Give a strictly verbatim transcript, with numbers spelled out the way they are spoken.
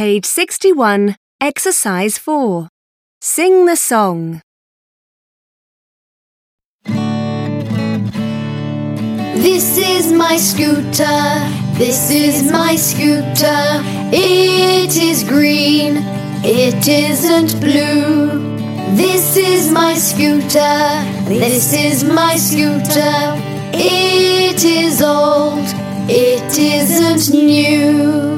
page sixty-one, exercise four. Sing the song. This is my scooter, this is my scooter. It is green, it isn't blue. This is my scooter, this is my scooter. It is old, it isn't new.